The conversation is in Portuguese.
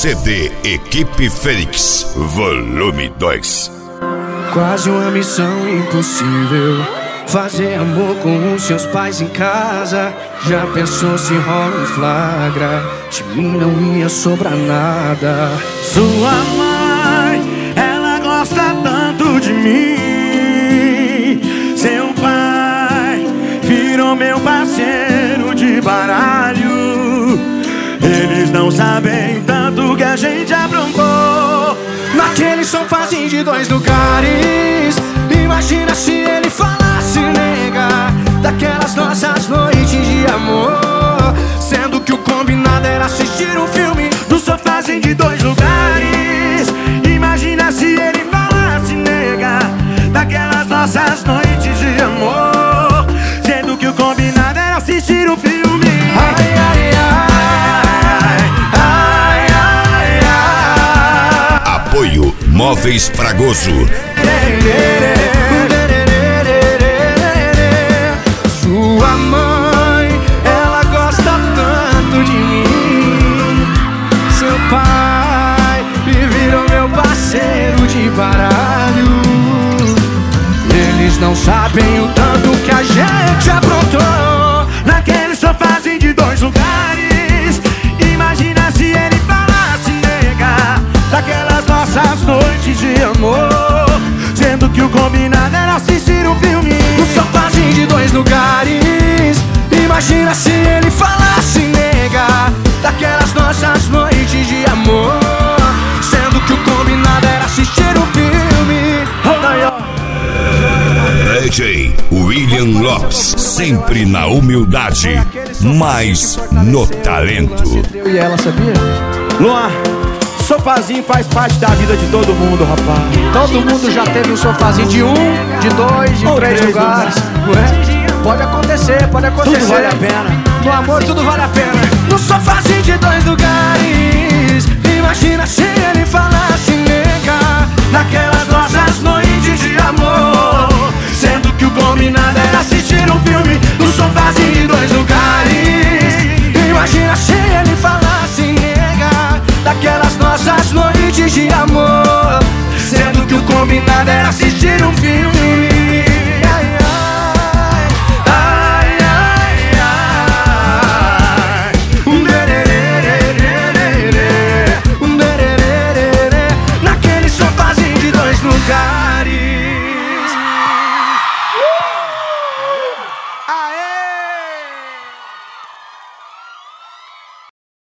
CD Equipe Fênix, volume 2. Quase uma missão impossível, fazer amor com os seus pais em casa. Já pensou se rola um flagra? De mim não ia sobrar nada. Sua mãe, ela gosta tanto de mim. Seu pai virou meu parceiro de baralho. Eles não sabem tanto que a gente aprontou naquele sofazinho de 2 lugares. Imagina se ele falasse, nega, daquelas nossas noites de amor, sendo que o combinado era assistir um filme no sofazinho de 2 lugares. Imagina se ele falasse, nega, daquelas nossas noites de amor, sendo que o combinado era assistir um filme. Ai, ai, ai. Apoio Móveis Fragoso. Sua mãe, ela gosta tanto de mim. Seu pai me virou meu parceiro de baralho. Eles não sabem o tanto que a gente aprontou naquele sofazinho de 2 lugares. Imagina se ele falasse, nega, daquelas nossas noites de amor, sendo que o combinado era assistir um filme no sofazinho de 2 lugares. Imagina se ele falasse, nega, daquelas nossas noites de amor, sendo que o combinado era assistir um filme. DJ William Lopes, sempre na humildade, mas no talento. E ela, sabia? Luan, sofazinho faz parte da vida de todo mundo, rapaz. Todo mundo já teve um sofazinho de 1, de 2, de 3 lugares, não é? Pode acontecer, pode acontecer. Tudo vale a pena. No amor tudo vale a pena. No sofazinho de 2 lugares. Imagina se ele falasse, nega, naquelas nossas noites de amor, sendo que o combinado era assistir um filme no sofazinho de 2 lugares. Imagina se ele falasse, nega, daquelas nossas noites de amor, sendo que o combinado era assistir um filme.